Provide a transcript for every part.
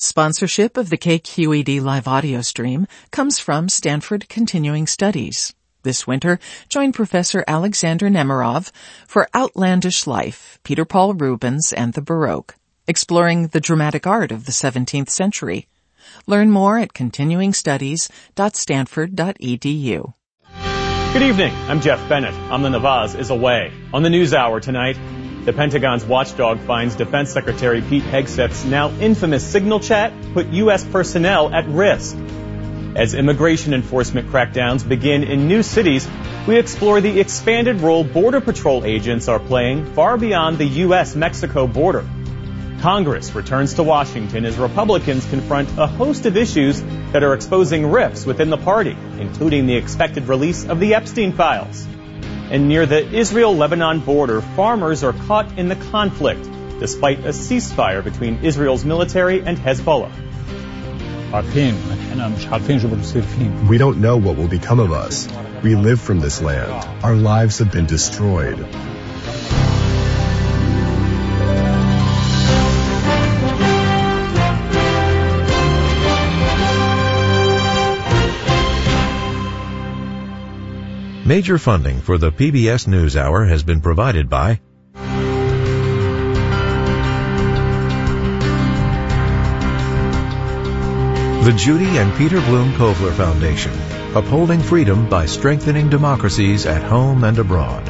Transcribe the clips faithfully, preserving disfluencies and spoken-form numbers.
Sponsorship of the K Q E D live audio stream comes from Stanford Continuing Studies. This winter, join Professor Alexander Nemerov for Outlandish Life, Peter Paul Rubens and the Baroque, exploring the dramatic art of the seventeenth century. Learn more at continuing studies dot stanford dot e d u. Good evening. I'm Jeff Bennett. Amna Nawaz is away. On the NewsHour tonight, the Pentagon's watchdog finds Defense Secretary Pete Hegseth's now infamous signal chat put U S personnel at risk. As immigration enforcement crackdowns begin in new cities, we explore the expanded role Border Patrol agents are playing far beyond the U S Mexico border. Congress returns to Washington as Republicans confront a host of issues that are exposing rifts within the party, including the expected release of the Epstein files. And near the Israel-Lebanon border, farmers are caught in the conflict, despite a ceasefire between Israel's military and Hezbollah. We don't know what will become of us. We live from this land. Our lives have been destroyed. Major funding for the P B S NewsHour has been provided by the Judy and Peter Bloom Kovler Foundation, upholding freedom by strengthening democracies at home and abroad.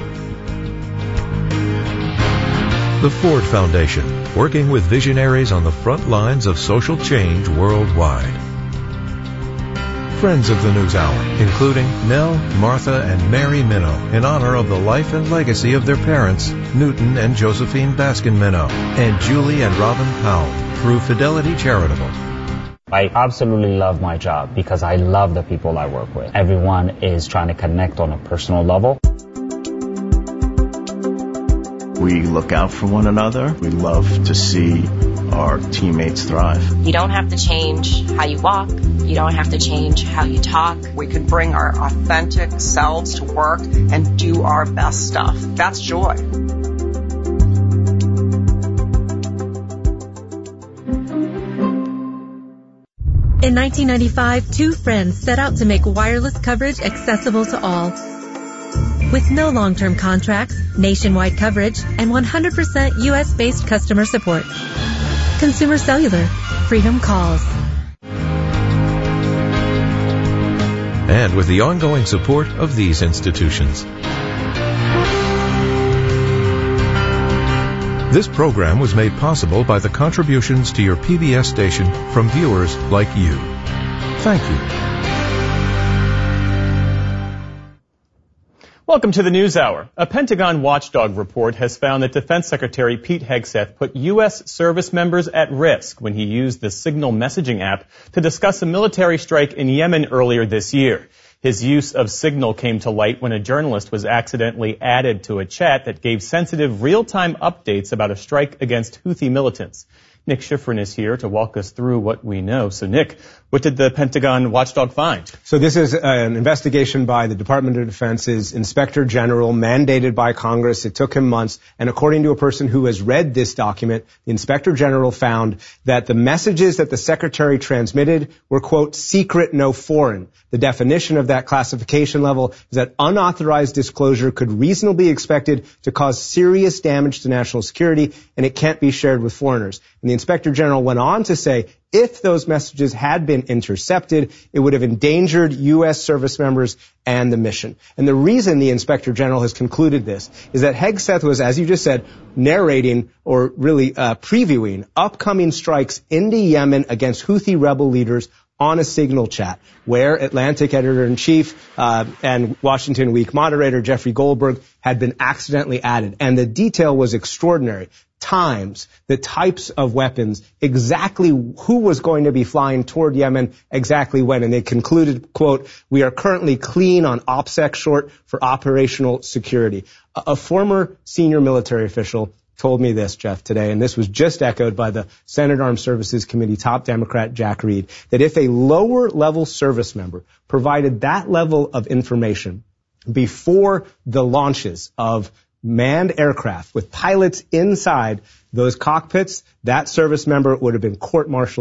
The Ford Foundation, working with visionaries on the front lines of social change worldwide. Friends of the NewsHour, including Nell, Martha, and Mary Minow, in honor of the life and legacy of their parents, Newton and Josephine Baskin Minow, and Julie and Robin Powell, through Fidelity Charitable. I absolutely love my job because I love the people I work with. Everyone is trying to connect on a personal level. We look out for one another. We love to see our teammates thrive. You don't have to change how you walk. You don't have to change how you talk. We can bring our authentic selves to work and do our best stuff. That's joy. In nineteen ninety-five, two friends set out to make wireless coverage accessible to all. With no long-term contracts, nationwide coverage, and one hundred percent U S-based customer support. Consumer Cellular. Freedom calls. And with the ongoing support of these institutions. This program was made possible by the contributions to your P B S station from viewers like you. Thank you. Welcome to the NewsHour. A Pentagon watchdog report has found that Defense Secretary Pete Hegseth put U S service members at risk when he used the Signal messaging app to discuss a military strike in Yemen earlier this year. His use of Signal came to light when a journalist was accidentally added to a chat that gave sensitive real-time updates about a strike against Houthi militants. Nick Schifrin is here to walk us through what we know. So, Nick, what did the Pentagon watchdog find? So this is an investigation by the Department of Defense's Inspector General, mandated by Congress. It took him months. And according to a person who has read this document, the Inspector General found that the messages that the Secretary transmitted were, quote, secret, no foreign. The definition of that classification level is that unauthorized disclosure could reasonably be expected to cause serious damage to national security, and it can't be shared with foreigners. And the Inspector General went on to say, if those messages had been intercepted, it would have endangered U S service members and the mission. And the reason the Inspector General has concluded this is that Hegseth was, as you just said, narrating or really uh, previewing upcoming strikes into Yemen against Houthi rebel leaders on a Signal chat, where Atlantic editor-in-chief uh, and Washington Week moderator Jeffrey Goldberg had been accidentally added. And the detail was extraordinary. Times, the types of weapons, exactly who was going to be flying toward Yemen, exactly when. And they concluded, quote, we are currently clean on OPSEC, short for operational security. A, a former senior military official told me this, Jeff, today, and this was just echoed by the Senate Armed Services Committee top Democrat Jack Reed, that if a lower-level service member provided that level of information before the launches of manned aircraft with pilots inside those cockpits, that service member would have been court-martialed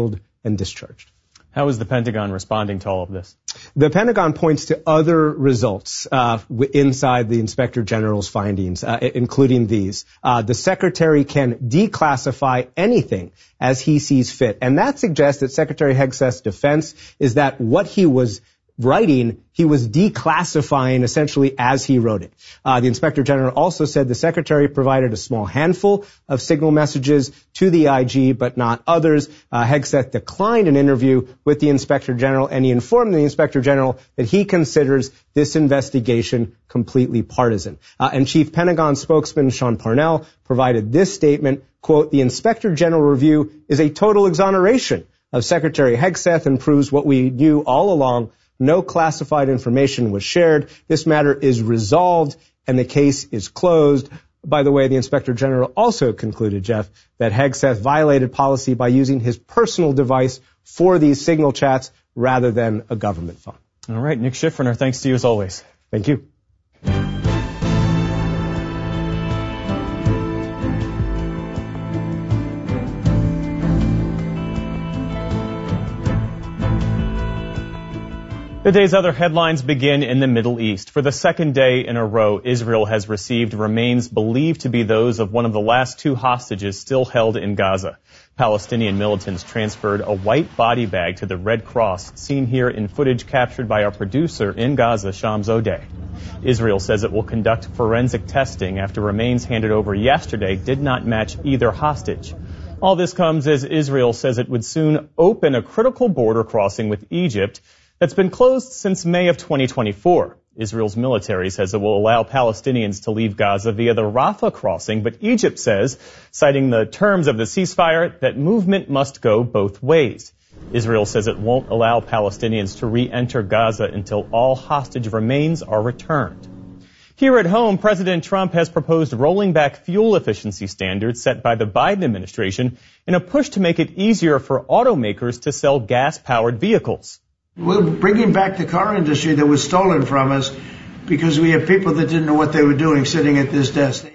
and discharged. How is the Pentagon responding to all of this? The Pentagon points to other results uh, w- inside the Inspector General's findings, uh, including these. Uh, the Secretary can declassify anything as he sees fit. And that suggests that Secretary Hegseth's defense is that what he was writing, he was declassifying essentially as he wrote it. Uh, the Inspector General also said the Secretary provided a small handful of signal messages to the I G, but not others. Uh, Hegseth declined an interview with the Inspector General, and he informed the Inspector General that he considers this investigation completely partisan. Uh, and Chief Pentagon spokesman Sean Parnell provided this statement, quote, "The Inspector General review is a total exoneration of Secretary Hegseth and proves what we knew all along. No classified information was shared. This matter is resolved and the case is closed." By the way, the Inspector General also concluded, Jeff, that Hegseth violated policy by using his personal device for these signal chats rather than a government phone. All right, Nick Schifferner, thanks to you as always. Thank you. The day's other headlines begin in the Middle East. For the second day in a row, Israel has received remains believed to be those of one of the last two hostages still held in Gaza. Palestinian militants transferred a white body bag to the Red Cross, seen here in footage captured by our producer in Gaza, Shams Odeh. Israel says it will conduct forensic testing after remains handed over yesterday did not match either hostage. All this comes as Israel says it would soon open a critical border crossing with Egypt that's been closed since May of twenty twenty-four. Israel's military says it will allow Palestinians to leave Gaza via the Rafah crossing, but Egypt says, citing the terms of the ceasefire, that movement must go both ways. Israel says it won't allow Palestinians to re-enter Gaza until all hostage remains are returned. Here at home, President Trump has proposed rolling back fuel efficiency standards set by the Biden administration in a push to make it easier for automakers to sell gas-powered vehicles. We're bringing back the car industry that was stolen from us because we have people that didn't know what they were doing sitting at this desk.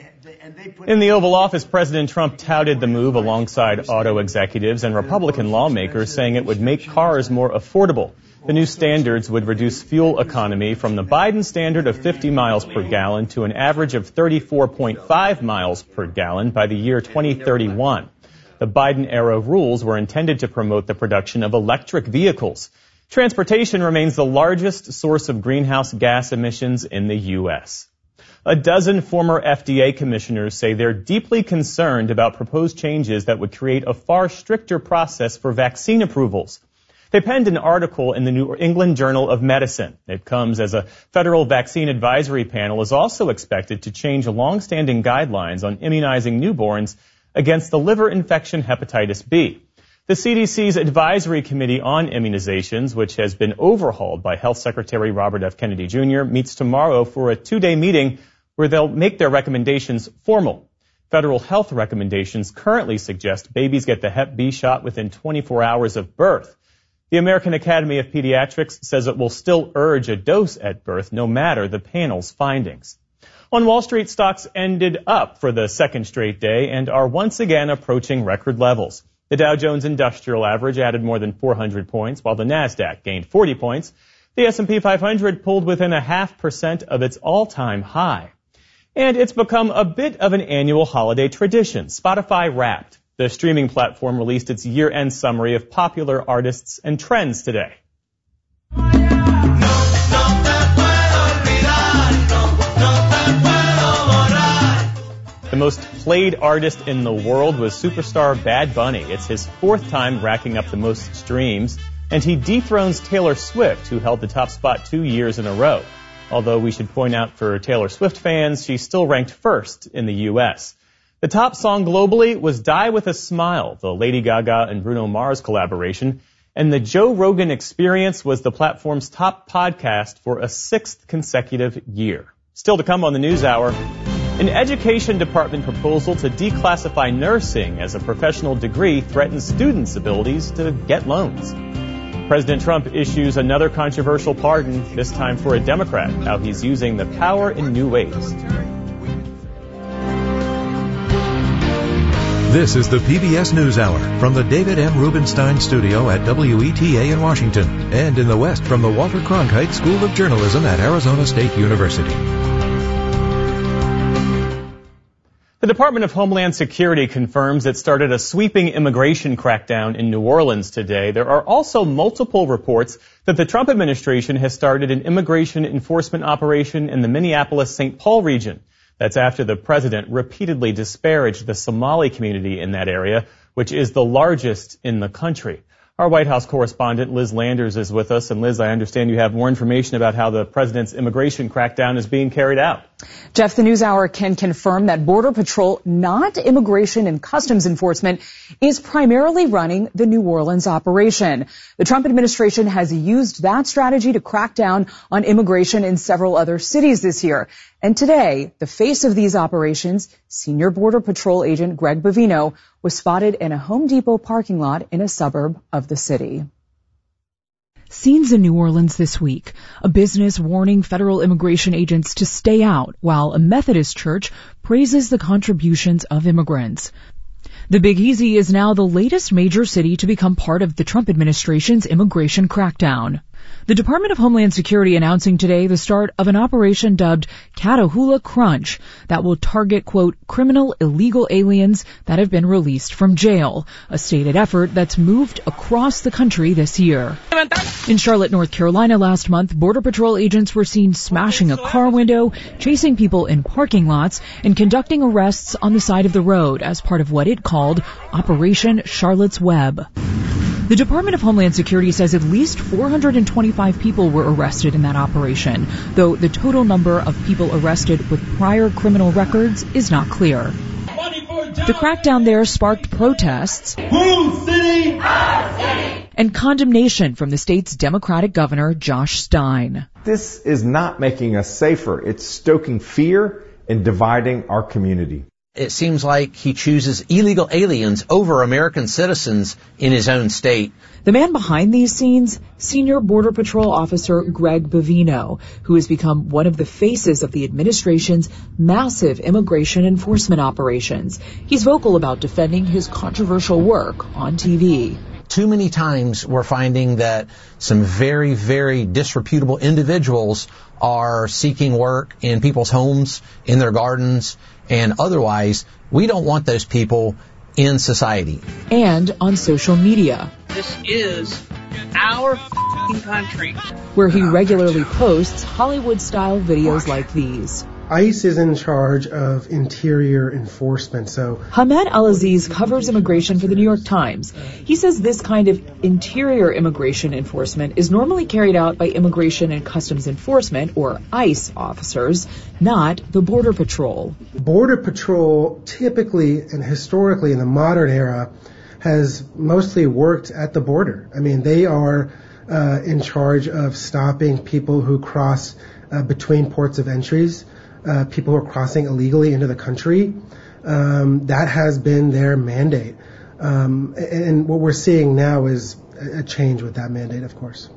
In the Oval Office, President Trump touted the move alongside auto executives and Republican lawmakers, saying it would make cars more affordable. The new standards would reduce fuel economy from the Biden standard of fifty miles per gallon to an average of thirty-four point five miles per gallon by the year twenty thirty-one. The Biden-era rules were intended to promote the production of electric vehicles. Transportation remains the largest source of greenhouse gas emissions in the U S. A dozen former F D A commissioners say they're deeply concerned about proposed changes that would create a far stricter process for vaccine approvals. They penned an article in the New England Journal of Medicine. It comes as a federal vaccine advisory panel is also expected to change long-standing guidelines on immunizing newborns against the liver infection hepatitis B. The C D C's Advisory Committee on Immunizations, which has been overhauled by Health Secretary Robert F. Kennedy Junior, meets tomorrow for a two-day meeting where they'll make their recommendations formal. Federal health recommendations currently suggest babies get the Hep B shot within twenty-four hours of birth. The American Academy of Pediatrics says it will still urge a dose at birth no matter the panel's findings. On Wall Street, stocks ended up for the second straight day and are once again approaching record levels. The Dow Jones Industrial Average added more than four hundred points, while the Nasdaq gained forty points. The S and P five hundred pulled within a half percent of its all-time high. And it's become a bit of an annual holiday tradition. Spotify Wrapped. The streaming platform released its year-end summary of popular artists and trends today. The most played artist in the world was superstar Bad Bunny. It's his fourth time racking up the most streams, and he dethrones Taylor Swift, who held the top spot two years in a row. Although we should point out for Taylor Swift fans, she's still ranked first in the U S. The top song globally was Die With a Smile, the Lady Gaga and Bruno Mars collaboration, and the Joe Rogan Experience was the platform's top podcast for a sixth consecutive year. Still to come on the News Hour, an education department proposal to declassify nursing as a professional degree threatens students' abilities to get loans. President Trump issues another controversial pardon, this time for a Democrat, how he's using the power in new ways. This is the P B S NewsHour from the David M. Rubenstein Studio at W E T A in Washington, and in the West from the Walter Cronkite School of Journalism at Arizona State University. The Department of Homeland Security confirms it started a sweeping immigration crackdown in New Orleans today. There are also multiple reports that the Trump administration has started an immigration enforcement operation in the Minneapolis-Saint Paul region. That's after the president repeatedly disparaged the Somali community in that area, which is the largest in the country. Our White House correspondent Liz Landers is with us. And Liz, I understand you have more information about how the president's immigration crackdown is being carried out. Jeff, the NewsHour can confirm that Border Patrol, not Immigration and Customs Enforcement, is primarily running the New Orleans operation. The Trump administration has used that strategy to crack down on immigration in several other cities this year. And today, the face of these operations, Senior Border Patrol agent Greg Bovino, was spotted in a Home Depot parking lot in a suburb of the city. Scenes in New Orleans this week. A business warning federal immigration agents to stay out, while a Methodist church praises the contributions of immigrants. The Big Easy is now the latest major city to become part of the Trump administration's immigration crackdown. The Department of Homeland Security announcing today the start of an operation dubbed Catahoula Crunch that will target, quote, criminal illegal aliens that have been released from jail, a stated effort that's moved across the country this year. In Charlotte, North Carolina last month, Border Patrol agents were seen smashing a car window, chasing people in parking lots, and conducting arrests on the side of the road as part of what it called Operation Charlotte's Web. The Department of Homeland Security says at least four hundred twenty-five people were arrested in that operation, though the total number of people arrested with prior criminal records is not clear. The crackdown there sparked protests and condemnation from the state's Democratic governor, Josh Stein. This is not making us safer. It's stoking fear and dividing our community. It seems like he chooses illegal aliens over American citizens in his own state. The man behind these scenes, Senior Border Patrol Officer Greg Bovino, who has become one of the faces of the administration's massive immigration enforcement operations. He's vocal about defending his controversial work on T V. Too many times we're finding that some very, very disreputable individuals are seeking work in people's homes, in their gardens, and otherwise. We don't want those people in society. And on social media. This is our f***ing country. Where he regularly posts Hollywood-style videos like these. ICE is in charge of interior enforcement, so... Hamed Al-Aziz covers immigration for the New York Times. He says this kind of interior immigration enforcement is normally carried out by Immigration and Customs Enforcement, or ICE, officers, not the Border Patrol. Border Patrol typically and historically in the modern era has mostly worked at the border. I mean, they are uh, in charge of stopping people who cross uh, between ports of entries. Uh, people who are crossing illegally into the country. Um, that has been their mandate. Um, and, and what we're seeing now is a change with that mandate, of course.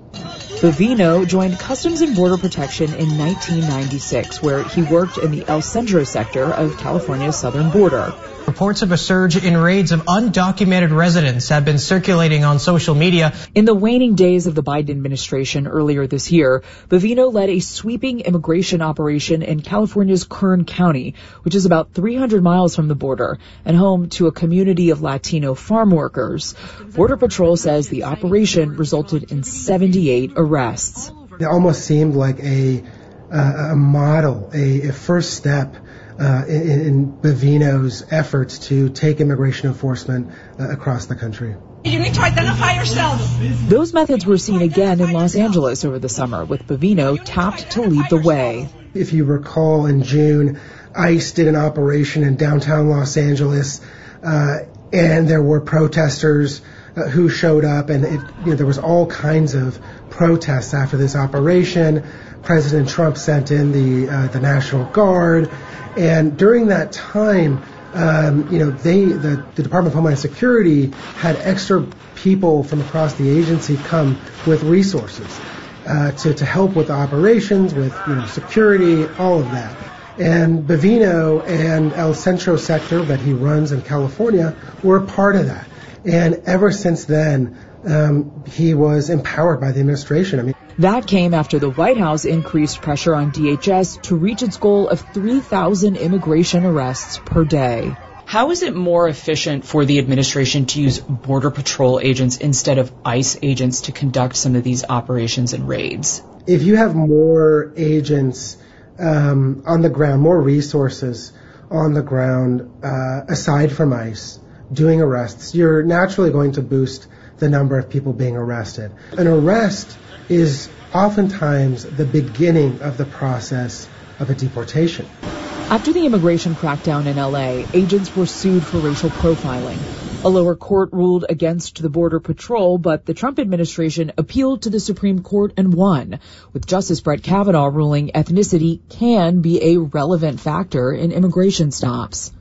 Bovino joined Customs and Border Protection in nineteen ninety-six, where he worked in the El Centro sector of California's southern border. Reports of a surge in raids of undocumented residents have been circulating on social media. In the waning days of the Biden administration earlier this year, Bovino led a sweeping immigration operation in California's Kern County, which is about three hundred miles from the border and home to a community of Latino farm workers. Border Patrol says the operation resulted in seventy-eight arrests. It almost seemed like a, uh, a model, a, a first step Uh, in, in Bovino's efforts to take immigration enforcement uh, across the country. You need to identify yourself. Those methods were seen again in Los Angeles over the summer, with Bovino tapped to lead the way. If you recall, in June, ICE did an operation in downtown Los Angeles, uh, and there were protesters uh, who showed up, and it, you know, there was all kinds of protests after this operation. President Trump sent in the uh, the National Guard. And during that time, um, you know, they, the, the Department of Homeland Security had extra people from across the agency come with resources uh, to, to help with the operations, with, you know, security, all of that. And Bovino and El Centro sector that he runs in California were a part of that. And ever since then, um, he was empowered by the administration. I mean, that came after the White House increased pressure on D H S to reach its goal of three thousand immigration arrests per day. How is it more efficient for the administration to use Border Patrol agents instead of ICE agents to conduct some of these operations and raids? If you have more agents um, on the ground, more resources on the ground, uh, aside from ICE, doing arrests, you're naturally going to boost the number of people being arrested. An arrest is oftentimes the beginning of the process of a deportation. After the immigration crackdown in L A, agents were sued for racial profiling. A lower court ruled against the Border Patrol, but the Trump administration appealed to the Supreme Court and won, with Justice Brett Kavanaugh ruling ethnicity can be a relevant factor in immigration stops.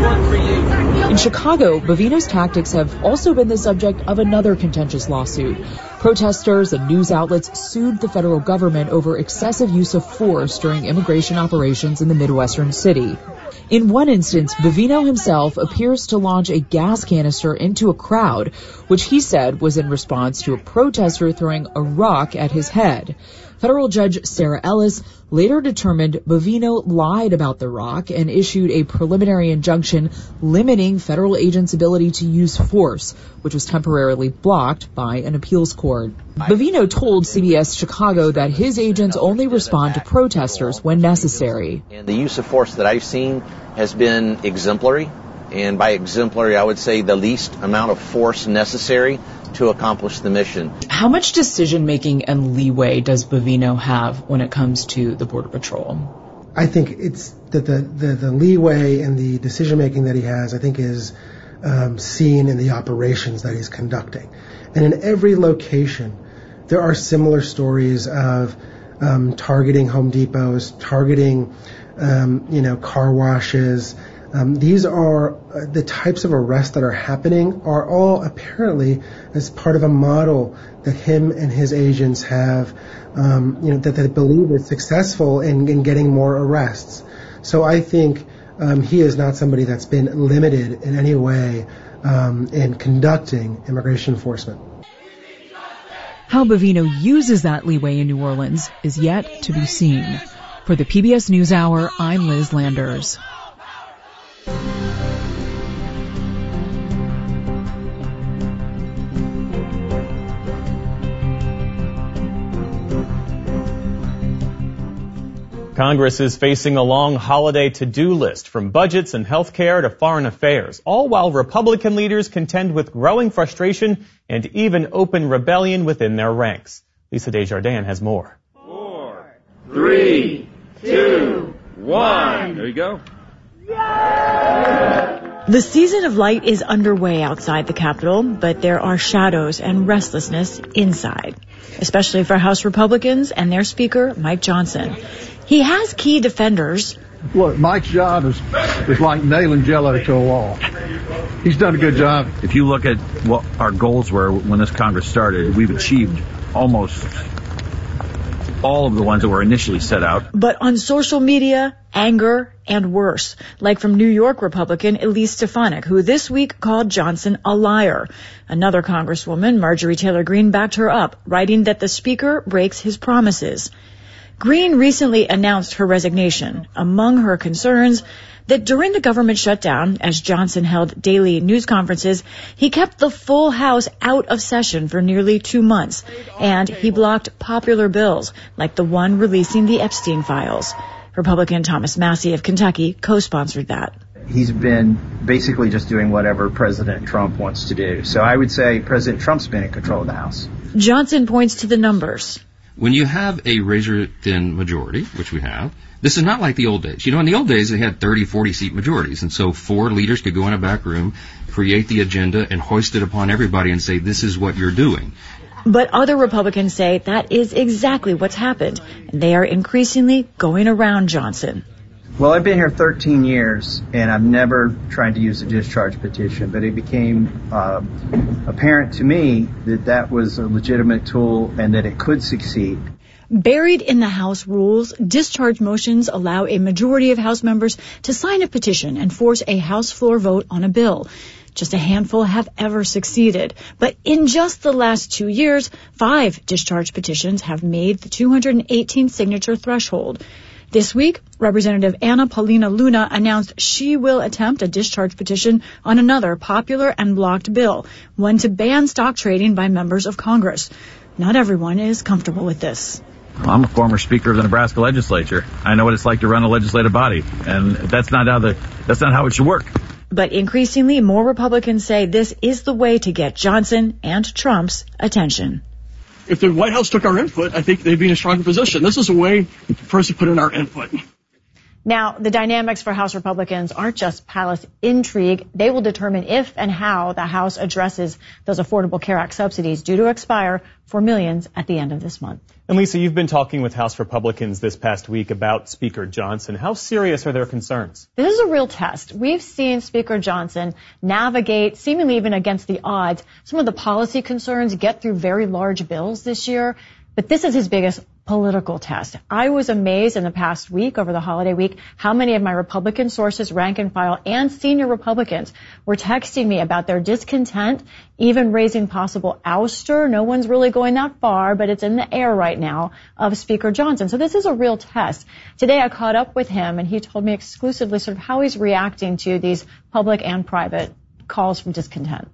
In Chicago, Bovino's tactics have also been the subject of another contentious lawsuit. Protesters and news outlets sued the federal government over excessive use of force during immigration operations in the Midwestern city. In one instance, Bovino himself appears to launch a gas canister into a crowd, which he said was in response to a protester throwing a rock at his head. Federal Judge Sarah Ellis later determined Bovino lied about the rock and issued a preliminary injunction limiting federal agents' ability to use force, which was temporarily blocked by an appeals court. Bovino told C B S Chicago that his agents only respond to protesters when necessary. And the use of force that I've seen has been exemplary, and by exemplary I would say the least amount of force necessary to accomplish the mission. How much decision-making and leeway does Bovino have when it comes to the Border Patrol? I think it's that the, the, the leeway and the decision-making that he has, I think, is um, seen in the operations that he's conducting. And in every location, there are similar stories of um, targeting Home Depots, targeting, um, you know, car washes. Um, these are uh, the types of arrests that are happening are all apparently as part of a model that him and his agents have, um, you know, that they believe is successful in, in getting more arrests. So I think um, he is not somebody that's been limited in any way um, in conducting immigration enforcement. How Bovino uses that leeway in New Orleans is yet to be seen. For the P B S NewsHour, I'm Liz Landers. Congress is facing a long holiday to-do list, from budgets and health care to foreign affairs, all while Republican leaders contend with growing frustration and even open rebellion within their ranks. Lisa Desjardins has more. Four, three, two, one. There you go. The season of light is underway outside the Capitol, but there are shadows and restlessness inside, especially for House Republicans and their Speaker, Mike Johnson. He has key defenders. Look, Mike's job is, is like nailing Jell-O to a wall. He's done a good job. If you look at what our goals were when this Congress started, we've achieved almost all of the ones that were initially set out. But on social media, anger and worse, like from New York Republican Elise Stefanik, who this week called Johnson a liar. Another Congresswoman, Marjorie Taylor Greene, backed her up, writing that the Speaker breaks his promises. Greene recently announced her resignation. Among her concerns, that during the government shutdown, as Johnson held daily news conferences, he kept the full House out of session for nearly two months, and he blocked popular bills, like the one releasing the Epstein files. Republican Thomas Massie of Kentucky co-sponsored that. He's been basically just doing whatever President Trump wants to do. So I would say President Trump's been in control of the House. Johnson points to the numbers. When you have a razor-thin majority, which we have, this is not like the old days. You know, in the old days, they had thirty, forty-seat majorities, and so four leaders could go in a back room, create the agenda, and hoist it upon everybody and say, this is what you're doing. But other Republicans say that is exactly what's happened, and they are increasingly going around Johnson. Well, I've been here thirteen years, and I've never tried to use a discharge petition, but it became uh, apparent to me that that was a legitimate tool and that it could succeed. Buried in the House rules, discharge motions allow a majority of House members to sign a petition and force a House floor vote on a bill. Just a handful have ever succeeded. But in just the last two years, five discharge petitions have made the two hundred eighteen signature threshold. This week, Representative Anna Paulina Luna announced she will attempt a discharge petition on another popular and blocked bill, one to ban stock trading by members of Congress. Not everyone is comfortable with this. Well, I'm a former speaker of the Nebraska legislature. I know what it's like to run a legislative body, and that's not how the that's not how it should work. But increasingly, more Republicans say this is the way to get Johnson and Trump's attention. If the White House took our input, I think they'd be in a stronger position. This is a way for us to put in our input. Now, the dynamics for House Republicans aren't just palace intrigue. They will determine if and how the House addresses those Affordable Care Act subsidies due to expire for millions at the end of this month. And Lisa, you've been talking with House Republicans this past week about Speaker Johnson. How serious are their concerns? This is a real test. We've seen Speaker Johnson navigate, seemingly even against the odds, some of the policy concerns, get through very large bills this year. But this is his biggest political test. I was amazed in the past week, over the holiday week, how many of my Republican sources, rank and file, and senior Republicans were texting me about their discontent, even raising possible ouster. No one's really going that far, but it's in the air right now, of Speaker Johnson. So this is a real test. Today I caught up with him, and he told me exclusively sort of how he's reacting to these public and private calls for discontent.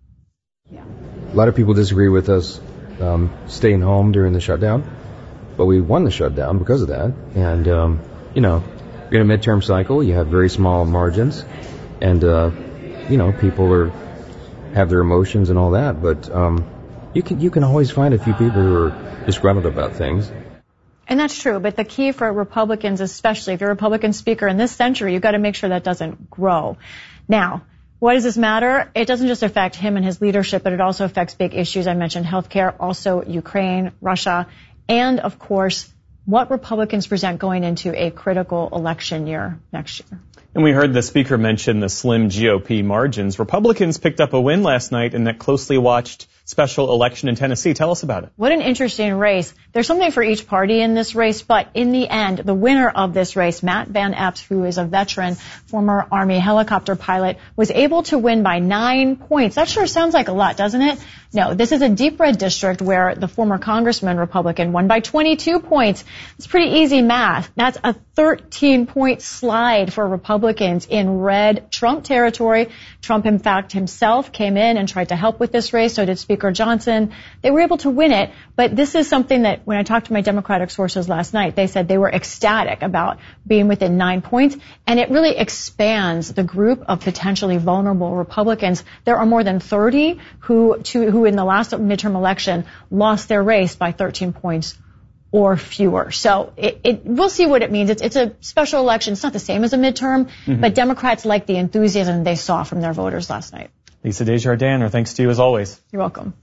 Yeah. A lot of people disagree with us um, staying home during the shutdown. But we won the shutdown because of that. And, um, you know, you're in a midterm cycle. You have very small margins. And, uh, you know, people are have their emotions and all that. But um, you can you can always find a few people who are disgruntled about things. And that's true. But the key for Republicans, especially if you're a Republican speaker in this century, you've got to make sure that doesn't grow. Now, why does this matter? It doesn't just affect him and his leadership, but it also affects big issues. I mentioned healthcare, also Ukraine, Russia, and, of course, what Republicans present going into a critical election year next year. And we heard the speaker mention the slim G O P margins. Republicans picked up a win last night in that closely watched special election in Tennessee. Tell us about it. What an interesting race. There's something for each party in this race, but in the end, the winner of this race, Matt Van Epps, who is a veteran, former Army helicopter pilot, was able to win by nine points. That sure sounds like a lot, doesn't it? No, this is a deep red district where the former congressman Republican won by twenty-two points. It's pretty easy math. That's a thirteen-point slide for Republicans in red Trump territory. Trump, in fact, himself came in and tried to help with this race. So did Speaker Johnson. They were able to win it. But this is something that when I talked to my Democratic sources last night, they said they were ecstatic about being within nine points. And it really expands the group of potentially vulnerable Republicans. There are more than thirty who, to, who in the last midterm election lost their race by thirteen points or fewer. So it, it, we'll see what it means. It's, it's a special election. It's not the same as a midterm, mm-hmm. but Democrats like the enthusiasm they saw from their voters last night. Lisa Desjardins, our thanks to you as always. You're welcome.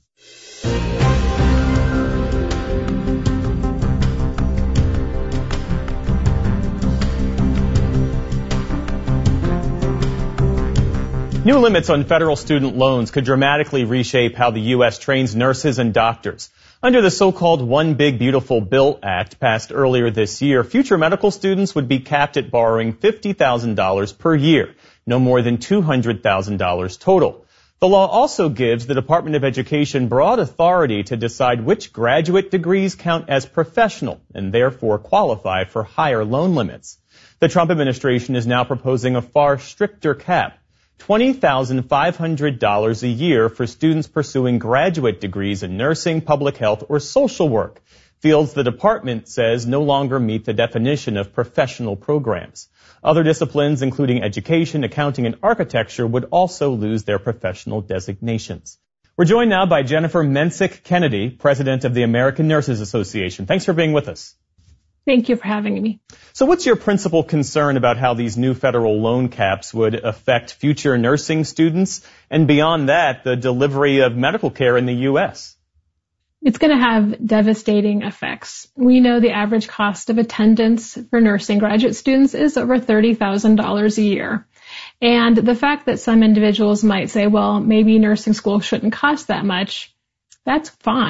New limits on federal student loans could dramatically reshape how the U S trains nurses and doctors. Under the so-called One Big Beautiful Bill Act passed earlier this year, future medical students would be capped at borrowing fifty thousand dollars per year, no more than two hundred thousand dollars total. The law also gives the Department of Education broad authority to decide which graduate degrees count as professional and therefore qualify for higher loan limits. The Trump administration is now proposing a far stricter cap, twenty thousand five hundred dollars a year for students pursuing graduate degrees in nursing, public health, or social work, fields the department says no longer meet the definition of professional programs. Other disciplines, including education, accounting, and architecture, would also lose their professional designations. We're joined now by Jennifer Mensick Kennedy, president of the American Nurses Association. Thanks for being with us. Thank you for having me. So what's your principal concern about how these new federal loan caps would affect future nursing students and beyond that, the delivery of medical care in the U S? It's going to have devastating effects. We know the average cost of attendance for nursing graduate students is over thirty thousand dollars a year. And the fact that some individuals might say, well, maybe nursing school shouldn't cost that much, that's fine.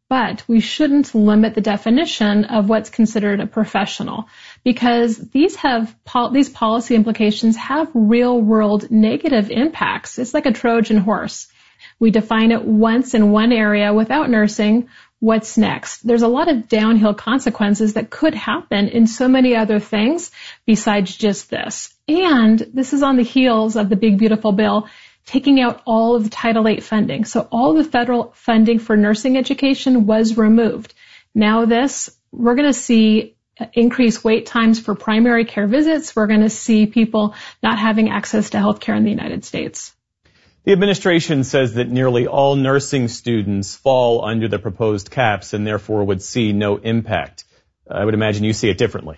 But we shouldn't limit the definition of what's considered a professional, because these have these policy implications have real-world negative impacts. It's like a Trojan horse. We define it once in one area without nursing. What's next? There's a lot of downhill consequences that could happen in so many other things besides just this. And this is on the heels of the Big Beautiful Bill taking out all of the Title eight funding. So all the federal funding for nursing education was removed. Now this, we're going to see increased wait times for primary care visits. We're going to see people not having access to health care in the United States. The administration says that nearly all nursing students fall under the proposed caps and therefore would see no impact. I would imagine you see it differently.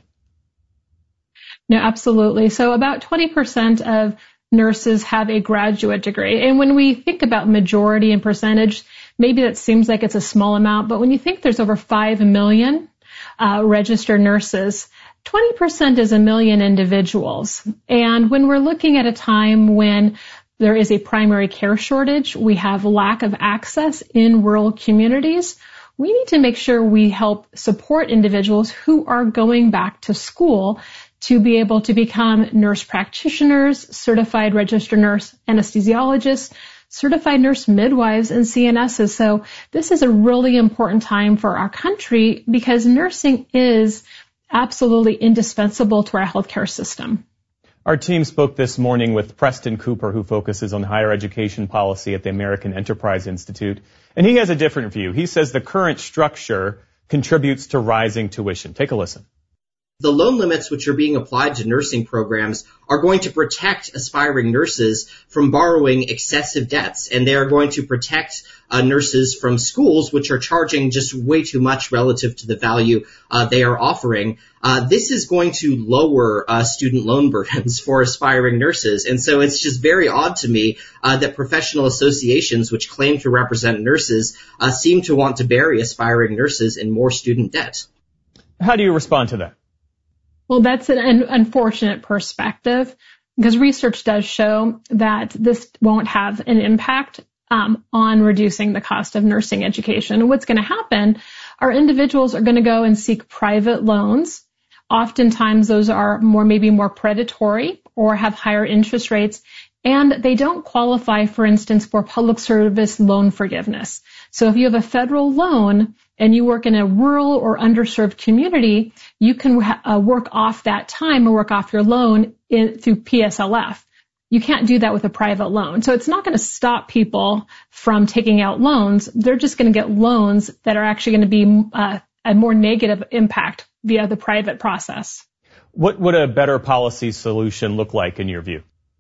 No, absolutely. So about twenty percent of nurses have a graduate degree. And when we think about majority and percentage, maybe that seems like it's a small amount. But when you think there's over five million uh, registered nurses, twenty percent is a million individuals. And when we're looking at a time when there is a primary care shortage, we have lack of access in rural communities, we need to make sure we help support individuals who are going back to school to be able to become nurse practitioners, certified registered nurse anesthesiologists, certified nurse midwives, and C N S's. So this is a really important time for our country because nursing is absolutely indispensable to our healthcare system. Our team spoke this morning with Preston Cooper, who focuses on higher education policy at the American Enterprise Institute, and he has a different view. He says the current structure contributes to rising tuition. Take a listen. The loan limits which are being applied to nursing programs are going to protect aspiring nurses from borrowing excessive debts, and they are going to protect uh, nurses from schools which are charging just way too much relative to the value uh, they are offering. Uh, this is going to lower uh, student loan burdens for aspiring nurses, and so it's just very odd to me uh, that professional associations which claim to represent nurses uh, seem to want to bury aspiring nurses in more student debt. How do you respond to that? Well, that's an unfortunate perspective because research does show that this won't have an impact um, on reducing the cost of nursing education. And what's going to happen are individuals are going to go and seek private loans. Oftentimes those are more, maybe more predatory or have higher interest rates, and they don't qualify, for instance, for public service loan forgiveness. So if you have a federal loan and you work in a rural or underserved community, you can uh, work off that time or work off your loan in, through P S L F. You can't do that with a private loan. So it's not going to stop people from taking out loans. They're just going to get loans that are actually going to be uh, a more negative impact via the private process. What would a better policy solution look like in your view?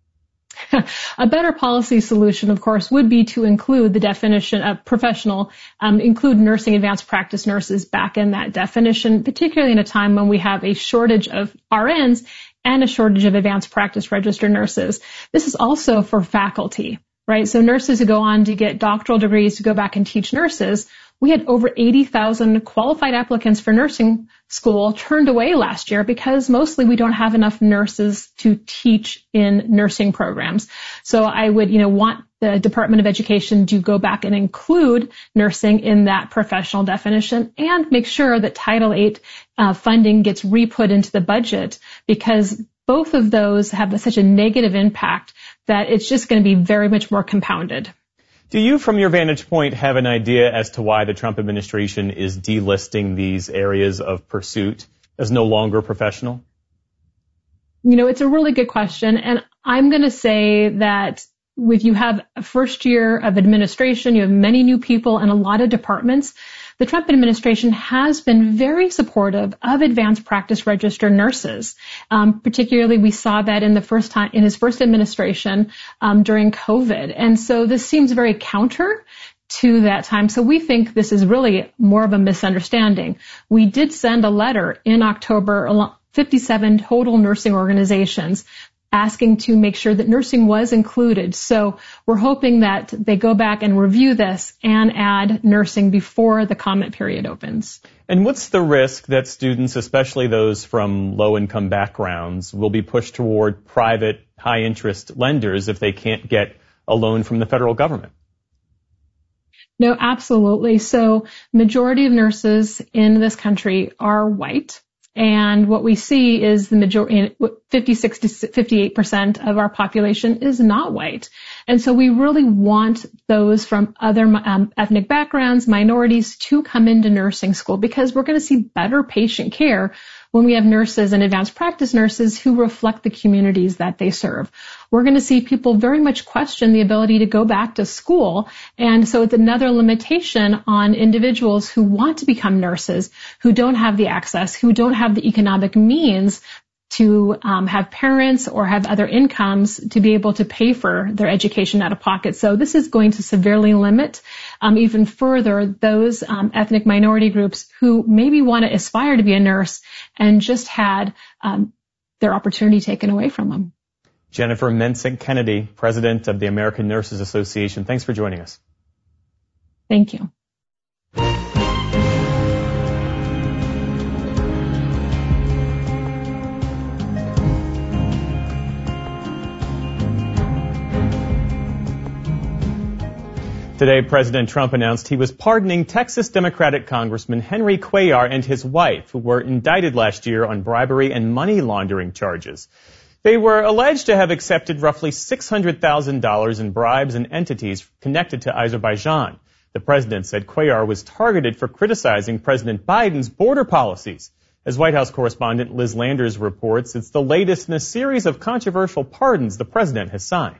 A better policy solution, of course, would be to include the definition of professional, um, include nursing advanced practice nurses back in that definition, particularly in a time when we have a shortage of R Ns and a shortage of advanced practice registered nurses. This is also for faculty, right? So nurses who go on to get doctoral degrees to go back and teach nurses. We had over eighty thousand qualified applicants for nursing school turned away last year because mostly we don't have enough nurses to teach in nursing programs. So I would, you know, want the Department of Education to go back and include nursing in that professional definition and make sure that Title eight uh, funding gets re-put into the budget because both of those have such a negative impact that it's just going to be very much more compounded. Do you, from your vantage point, have an idea as to why the Trump administration is delisting these areas of pursuit as no longer professional? You know, it's a really good question. And I'm going to say that if you have a first year of administration, you have many new people and a lot of departments, the Trump administration has been very supportive of advanced practice registered nurses. Um, particularly, we saw that in the first time in his first administration um, during COVID, and so this seems very counter to that time. So we think this is really more of a misunderstanding. We did send a letter in October, fifty-seven total nursing organizations, asking to make sure that nursing was included. So we're hoping that they go back and review this and add nursing before the comment period opens. And what's the risk that students, especially those from low-income backgrounds, will be pushed toward private high-interest lenders if they can't get a loan from the federal government? No, absolutely. So majority of nurses in this country are white. And what we see is the majority, fifty-six to fifty-eight percent of our population is not white. And so we really want those from other um, ethnic backgrounds, minorities, to come into nursing school, because we're going to see better patient care when we have nurses and advanced practice nurses who reflect the communities that they serve. We're going to see people very much question the ability to go back to school. And so it's another limitation on individuals who want to become nurses, who don't have the access, who don't have the economic means to um, have parents or have other incomes to be able to pay for their education out of pocket. So this is going to severely limit um, even further those um, ethnic minority groups who maybe want to aspire to be a nurse and just had um, their opportunity taken away from them. Jennifer Mensink Kennedy, president of the American Nurses Association, thanks for joining us. Thank you. Today, President Trump announced he was pardoning Texas Democratic Congressman Henry Cuellar and his wife, who were indicted last year on bribery and money laundering charges. They were alleged to have accepted roughly six hundred thousand dollars in bribes and entities connected to Azerbaijan. The president said Cuellar was targeted for criticizing President Biden's border policies. As White House correspondent Liz Landers reports, it's the latest in a series of controversial pardons the president has signed.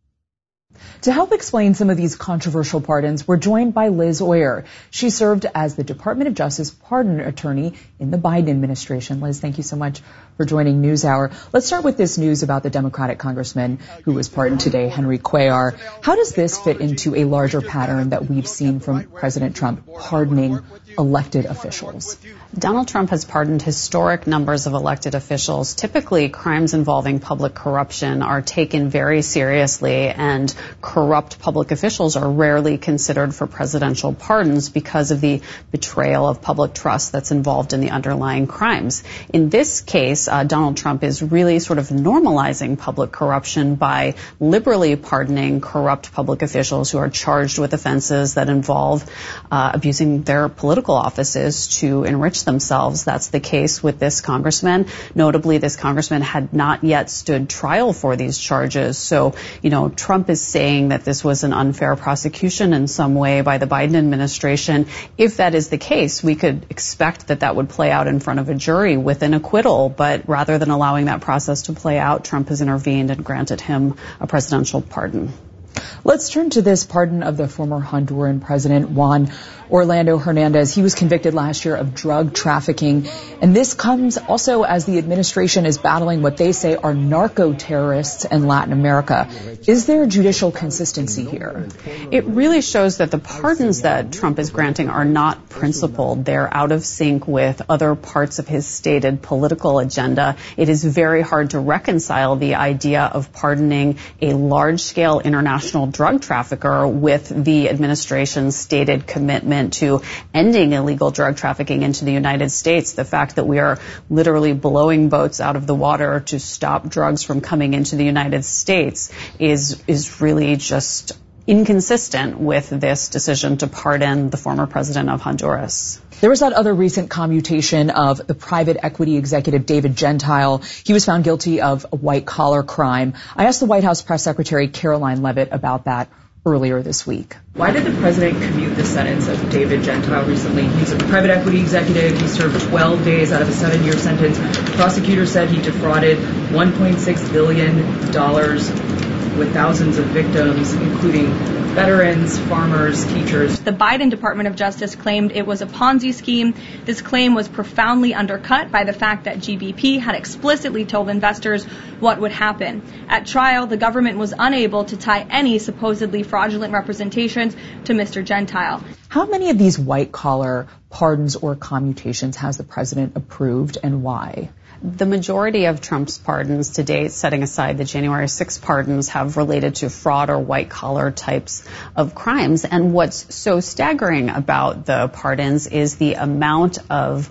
To help explain some of these controversial pardons, we're joined by Liz Oyer. She served as the Department of Justice pardon attorney in the Biden administration. Liz, thank you so much for joining NewsHour. Let's start with this news about the Democratic congressman who was pardoned today, Henry Cuellar. How does this fit into a larger pattern that we've seen from President Trump pardoning elected officials? Donald Trump has pardoned historic numbers of elected officials. Typically, crimes involving public corruption are taken very seriously, and corrupt public officials are rarely considered for presidential pardons because of the betrayal of public trust that's involved in the underlying crimes. In this case, uh, Donald Trump is really sort of normalizing public corruption by liberally pardoning corrupt public officials who are charged with offenses that involve uh, abusing their political offices to enrich themselves. That's the case with this congressman. Notably, this congressman had not yet stood trial for these charges. So, you know, Trump is saying that this was an unfair prosecution in some way by the Biden administration. If that is the case, we could expect that that would play out in front of a jury with an acquittal. But rather than allowing that process to play out, Trump has intervened and granted him a presidential pardon. Let's turn to this pardon of the former Honduran president, Juan Orlando Hernandez. He was convicted last year of drug trafficking, and this comes also as the administration is battling what they say are narco-terrorists in Latin America. Is there judicial consistency here? It really shows that the pardons that Trump is granting are not principled. They're out of sync with other parts of his stated political agenda. It is very hard to reconcile the idea of pardoning a large-scale international drug trafficker with the administration's stated commitment to ending illegal drug trafficking into the United States. The fact that we are literally blowing boats out of the water to stop drugs from coming into the United States is is really just inconsistent with this decision to pardon the former president of Honduras. There was that other recent commutation of the private equity executive David Gentile. He was found guilty of a white-collar crime. I asked the White House press secretary Caroline Leavitt about that earlier this week. Why did the president commute the sentence of David Gentile recently? He's a private equity executive. He served twelve days out of a seven-year sentence. Prosecutors said he defrauded one point six billion dollars with thousands of victims, including veterans, farmers, teachers. The Biden Department of Justice claimed it was a Ponzi scheme. This claim was profoundly undercut by the fact that G B P had explicitly told investors what would happen. At trial, the government was unable to tie any supposedly fraudulent representations to Mister Gentile. How many of these white-collar pardons or commutations has the president approved, and why? The majority of Trump's pardons to date, setting aside the January sixth pardons, have related to fraud or white-collar types of crimes. And what's so staggering about the pardons is the amount of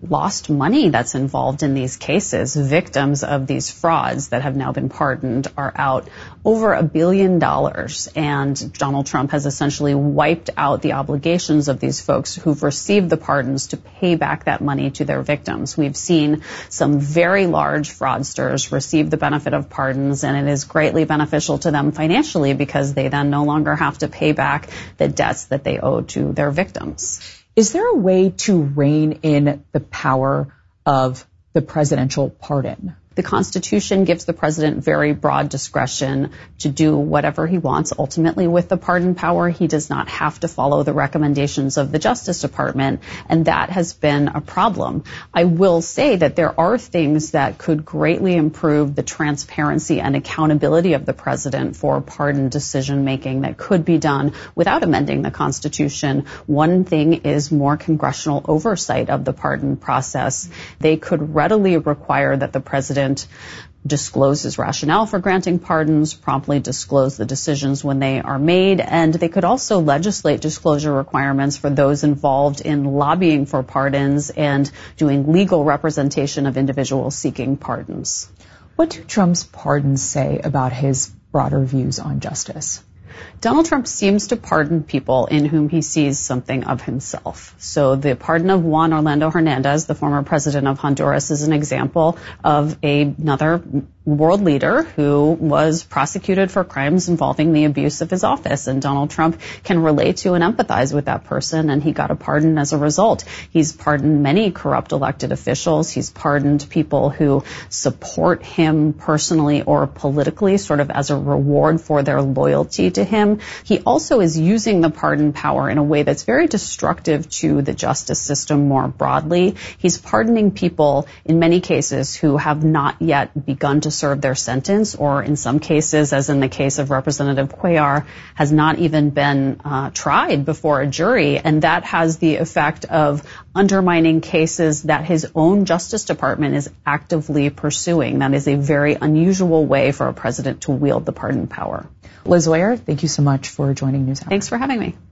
lost money that's involved in these cases. Victims of these frauds that have now been pardoned are out over a billion dollars, and Donald Trump has essentially wiped out the obligations of these folks who've received the pardons to pay back that money to their victims. We've seen some very large fraudsters receive the benefit of pardons, and it is greatly beneficial to them financially because they then no longer have to pay back the debts that they owe to their victims. Is there a way to rein in the power of the presidential pardon? The Constitution gives the president very broad discretion to do whatever he wants. Ultimately, with the pardon power, he does not have to follow the recommendations of the Justice Department, and that has been a problem. I will say that there are things that could greatly improve the transparency and accountability of the president for pardon decision-making that could be done without amending the Constitution. One thing is more congressional oversight of the pardon process. They could readily require that the president disclose his rationale for granting pardons, promptly disclose the decisions when they are made, and they could also legislate disclosure requirements for those involved in lobbying for pardons and doing legal representation of individuals seeking pardons. What do Trump's pardons say about his broader views on justice? Donald Trump seems to pardon people in whom he sees something of himself. So the pardon of Juan Orlando Hernandez, the former president of Honduras, is an example of a, another world leader who was prosecuted for crimes involving the abuse of his office. And Donald Trump can relate to and empathize with that person, and he got a pardon as a result. He's pardoned many corrupt elected officials. He's pardoned people who support him personally or politically, sort of as a reward for their loyalty to him. He also is using the pardon power in a way that's very destructive to the justice system more broadly. He's pardoning people in many cases who have not yet begun to serve their sentence, or in some cases, as in the case of Representative Cuellar, has not even been uh, tried before a jury. And that has the effect of undermining cases that his own Justice Department is actively pursuing. That is a very unusual way for a president to wield the pardon power. Liz Oyer, thank you so much for joining NewsHour. Thanks for having me.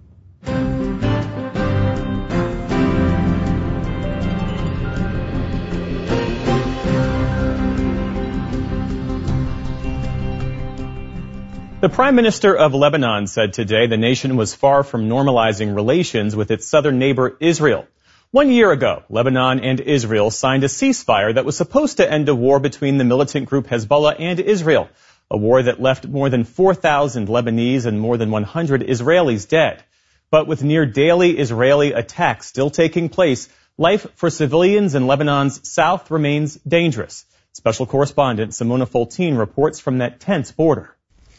The Prime Minister of Lebanon said today the nation was far from normalizing relations with its southern neighbor Israel. One year ago, Lebanon and Israel signed a ceasefire that was supposed to end a war between the militant group Hezbollah and Israel, a war that left more than four thousand Lebanese and more than one hundred Israelis dead. But with near daily Israeli attacks still taking place, life for civilians in Lebanon's south remains dangerous. Special correspondent Simona Foltine reports from that tense border.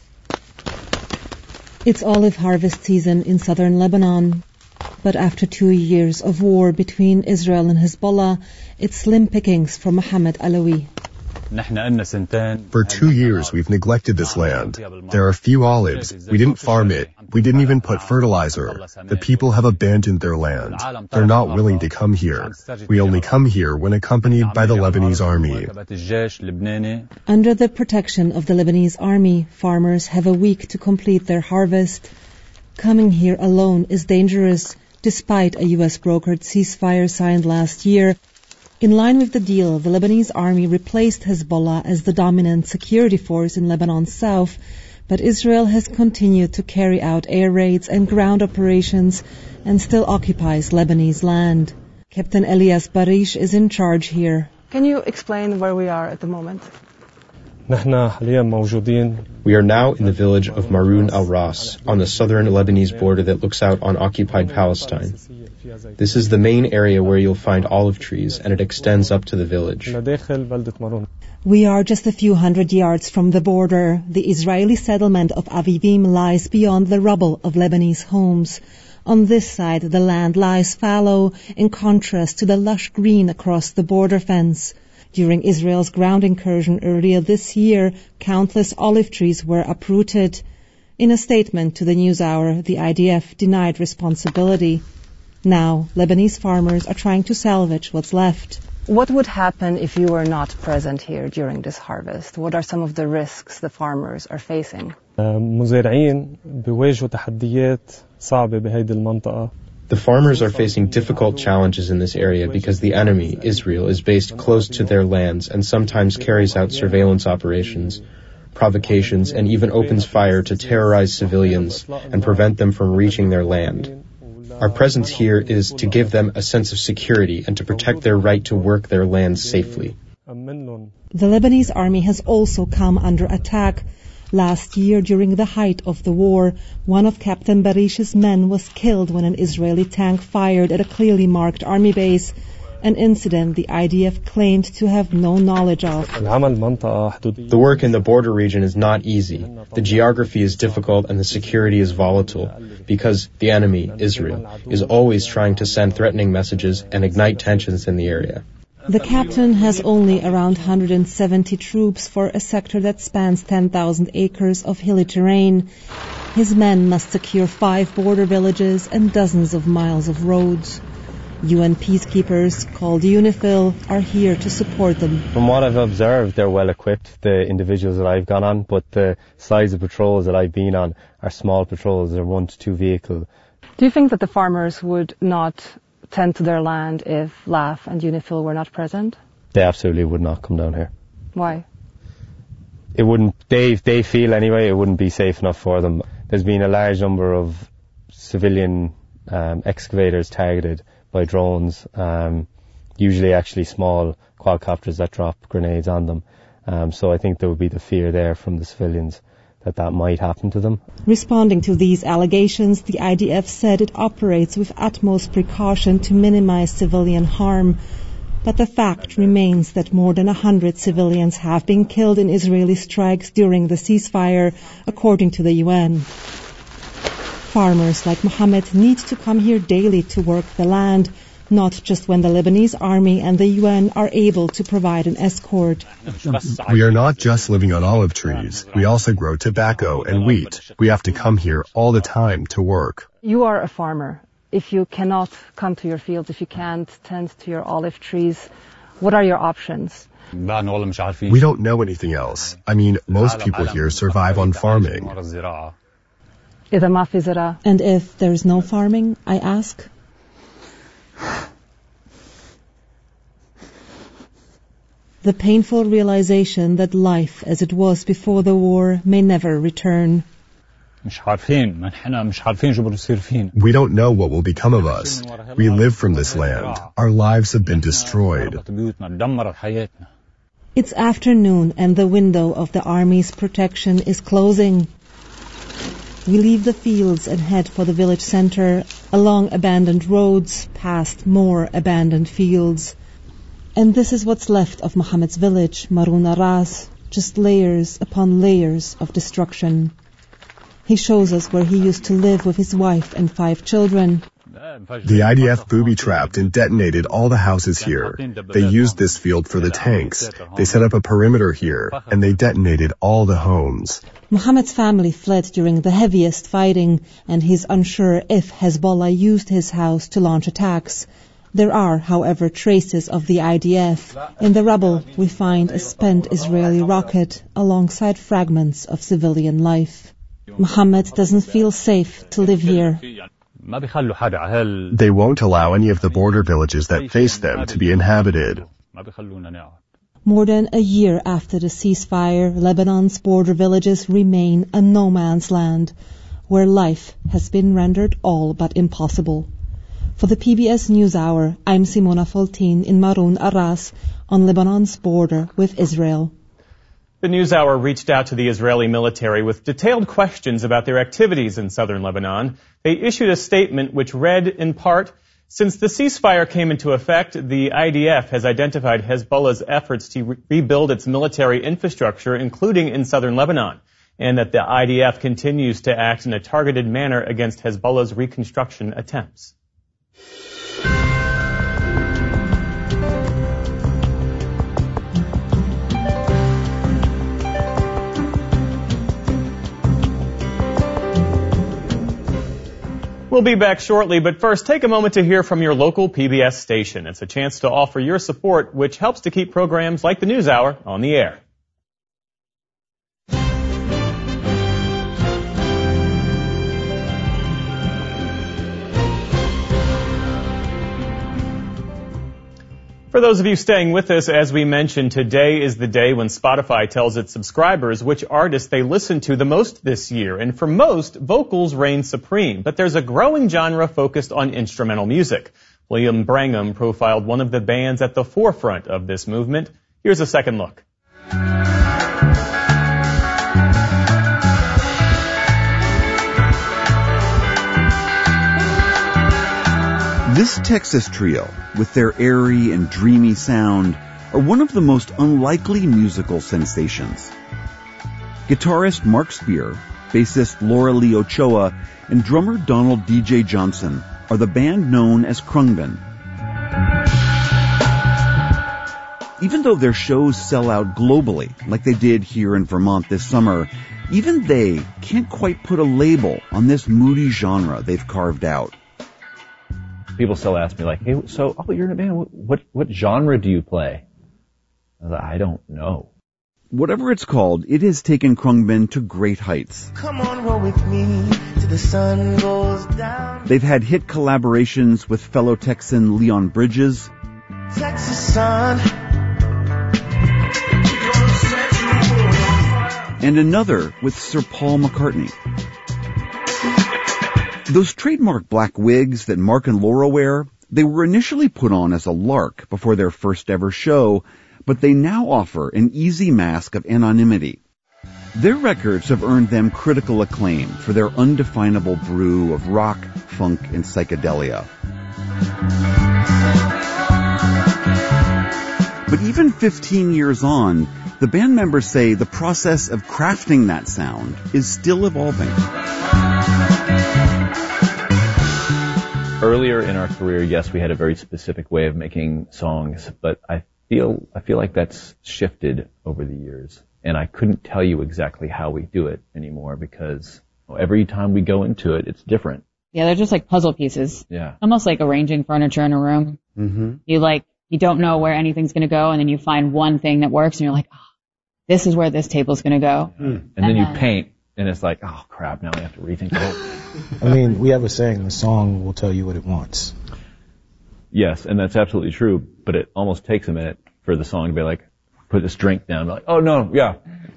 It's olive harvest season in southern Lebanon. But after two years of war between Israel and Hezbollah, it's slim pickings for Mohammed Alawi. For two years, we've neglected this land. There are few olives. We didn't farm it. We didn't even put fertilizer. The people have abandoned their land. They're not willing to come here. We only come here when accompanied by the Lebanese army. Under the protection of the Lebanese army, farmers have a week to complete their harvest. Coming here alone is dangerous, despite a U S brokered ceasefire signed last year. In line with the deal, the Lebanese army replaced Hezbollah as the dominant security force in Lebanon's south, but Israel has continued to carry out air raids and ground operations and still occupies Lebanese land. Captain Elias Barish is in charge here. Can you explain where we are at the moment? We are now in the village of Maroun al-Ras, on the southern Lebanese border that looks out on occupied Palestine. This is the main area where you'll find olive trees, and it extends up to the village. We are just a few hundred yards from the border. The Israeli settlement of Avivim lies beyond the rubble of Lebanese homes. On this side, the land lies fallow, in contrast to the lush green across the border fence. During Israel's ground incursion earlier this year, countless olive trees were uprooted. In a statement to the NewsHour, the I D F denied responsibility. Now, Lebanese farmers are trying to salvage what's left. What would happen if you were not present here during this harvest? What are some of the risks the farmers are facing? The The farmers are facing difficult challenges in this area because the enemy, Israel, is based close to their lands and sometimes carries out surveillance operations, provocations, and even opens fire to terrorize civilians and prevent them from reaching their land. Our presence here is to give them a sense of security and to protect their right to work their lands safely. The Lebanese army has also come under attack. Last year, during the height of the war, one of Captain Barish's men was killed when an Israeli tank fired at a clearly marked army base, an incident the I D F claimed to have no knowledge of. The work in the border region is not easy. The geography is difficult and the security is volatile because the enemy, Israel, is always trying to send threatening messages and ignite tensions in the area. The captain has only around one hundred seventy troops for a sector that spans ten thousand acres of hilly terrain. His men must secure five border villages and dozens of miles of roads. U N peacekeepers, called UNIFIL, are here to support them. From what I've observed, they're well equipped, the individuals that I've gone on, but the size of patrols that I've been on are small patrols, they're one to two vehicles. Do you think that the farmers would not tend to their land if L A F and UNIFIL were not present? They absolutely would not come down here. Why? It wouldn't, they, they feel anyway, it wouldn't be safe enough for them. There's been a large number of civilian um, excavators targeted by drones, um, usually actually small quadcopters that drop grenades on them. Um, so I think there would be the fear there from the civilians that that might happen to them. Responding to these allegations, the I D F said it operates with utmost precaution to minimize civilian harm. But the fact remains that more than one hundred civilians have been killed in Israeli strikes during the ceasefire, according to the U N. Farmers like Mohammed need to come here daily to work the land, not just when the Lebanese army and the U N are able to provide an escort. We are not just living on olive trees. We also grow tobacco and wheat. We have to come here all the time to work. You are a farmer. If you cannot come to your fields, if you can't tend to your olive trees, what are your options? We don't know anything else. I mean, most people here survive on farming. And if there is no farming, I ask? The painful realization that life as it was before the war may never return. We don't know what will become of us. We live from this land. Our lives have been destroyed. It's afternoon and the window of the army's protection is closing. We leave the fields and head for the village center, along abandoned roads, past more abandoned fields. And this is what's left of Mohammed's village, Maroun Aras, just layers upon layers of destruction. He shows us where he used to live with his wife and five children. The I D F booby-trapped and detonated all the houses here. They used this field for the tanks. They set up a perimeter here, and they detonated all the homes. Mohammed's family fled during the heaviest fighting, and he's unsure if Hezbollah used his house to launch attacks. There are, however, traces of the I D F. In the rubble, we find a spent Israeli rocket alongside fragments of civilian life. Mohammed doesn't feel safe to live here. They won't allow any of the border villages that face them to be inhabited. More than a year after the ceasefire, Lebanon's border villages remain a no man's land, where life has been rendered all but impossible. For the P B S NewsHour, I'm Simona Foltin in Maroun Aras, on Lebanon's border with Israel. The NewsHour reached out to the Israeli military with detailed questions about their activities in southern Lebanon. They issued a statement which read, in part, since the ceasefire came into effect, the I D F has identified Hezbollah's efforts to re- rebuild its military infrastructure, including in southern Lebanon, and that the I D F continues to act in a targeted manner against Hezbollah's reconstruction attempts. We'll be back shortly, but first take a moment to hear from your local P B S station. It's a chance to offer your support, which helps to keep programs like the NewsHour on the air. For those of you staying with us, as we mentioned, today is the day when Spotify tells its subscribers which artists they listen to the most this year. And for most, vocals reign supreme. But there's a growing genre focused on instrumental music. William Brangham profiled one of the bands at the forefront of this movement. Here's a second look. This Texas trio, with their airy and dreamy sound, are one of the most unlikely musical sensations. Guitarist Mark Spear, bassist Laura Lee Ochoa, and drummer Donald D J Johnson are the band known as Khruangbin. Even though their shows sell out globally, like they did here in Vermont this summer, even they can't quite put a label on this moody genre they've carved out. People still ask me, like, hey, so, oh, you're in a band. What, what, what genre do you play? I was like, I don't know. Whatever it's called, it has taken Khruangbin to great heights. Come on, roll with me till the sun goes down. They've had hit collaborations with fellow Texan Leon Bridges, Texas sun, and another with Sir Paul McCartney. Those trademark black wigs that Mark and Laura wear, they were initially put on as a lark before their first ever show, but they now offer an easy mask of anonymity. Their records have earned them critical acclaim for their undefinable brew of rock, funk, and psychedelia. But even fifteen years on, the band members say the process of crafting that sound is still evolving. Earlier in our career, yes, we had a very specific way of making songs, but I feel I feel like that's shifted over the years, and I couldn't tell you exactly how we do it anymore because every time we go into it, it's different. Yeah, they're just like puzzle pieces. Yeah, almost like arranging furniture in a room. Mm-hmm. You like you don't know where anything's going to go, and then you find one thing that works, and you're like, oh, this is where this table's going to go. Mm. And, and then you paint. And it's like, oh, crap, now we have to rethink it. I mean, we have a saying, the song will tell you what it wants. Yes, and that's absolutely true, but it almost takes a minute for the song to be like, put this drink down, like, oh, no, yeah.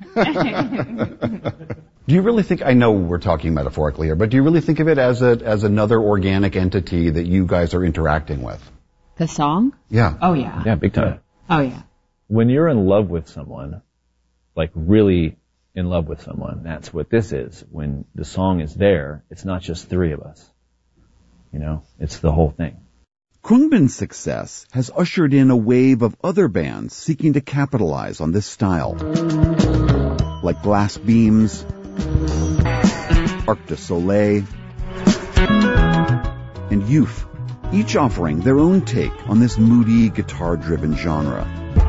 Do you really think, I know we're talking metaphorically here, but do you really think of it as a as another organic entity that you guys are interacting with? The song? Yeah. Oh, yeah. Yeah, big time. Oh, yeah. When you're in love with someone, like really in love with someone, that's what this is. When the song is there, it's not just three of us. You know, it's the whole thing. Khruangbin's success has ushered in a wave of other bands seeking to capitalize on this style. Like Glass Beams, Arc de Soleil, and Youth, each offering their own take on this moody, guitar-driven genre.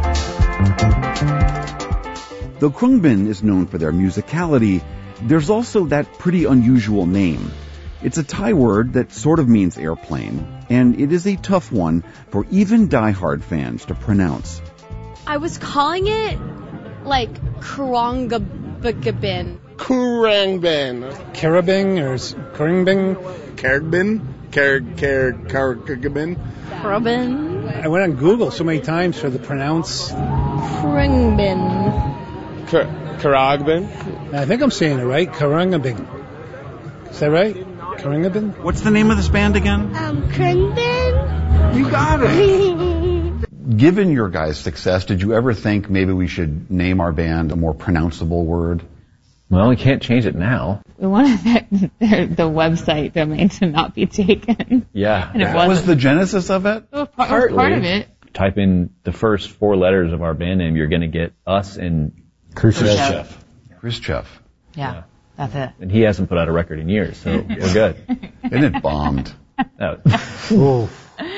Though Khruangbin is known for their musicality, there's also that pretty unusual name. It's a Thai word that sort of means airplane, and it is a tough one for even die-hard fans to pronounce. I was calling it, like, Khruangbin. Khruangbin. Carabing or Khruangbin? Khruangbin? Khruangbin? Khruangbin. I went on Google so many times for the pronounce. Khruangbin. Khruangbin. I think I'm saying it right. Khruangbin. Is that right? Khruangbin. What's the name of this band again? Um, Khruangbin. You got it. Given your guys' success, did you ever think maybe we should name our band a more pronounceable word? Well, we can't change it now. We wanted the, the website domain to not be taken. Yeah. And it That was the genesis of it? It was part, it was part of it. Type in the first four letters of our band name, you're going to get us and Khrushchev. Khrushchev. Yeah, yeah, that's it. And he hasn't put out a record in years, so we're good. And it bombed. That was...